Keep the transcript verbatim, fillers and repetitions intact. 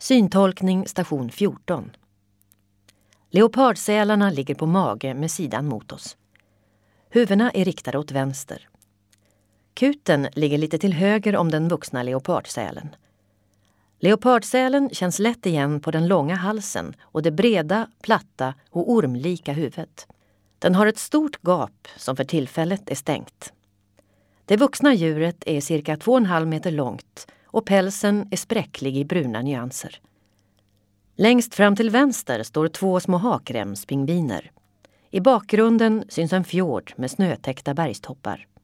Syntolkning station fjorton. Leopardsälarna ligger på mage med sidan mot oss. Huvudena är riktade åt vänster. Kuten ligger lite till höger om den vuxna leopardsälen. Leopardsälen känns lätt igen på den långa halsen och det breda, platta och ormlika huvudet. Den har ett stort gap som för tillfället är stängt. Det vuxna djuret är cirka två och en halv meter långt och pälsen är spräcklig i bruna nyanser. Längst fram till vänster står två små hakremspingviner. I bakgrunden syns en fjord med snötäckta bergstoppar.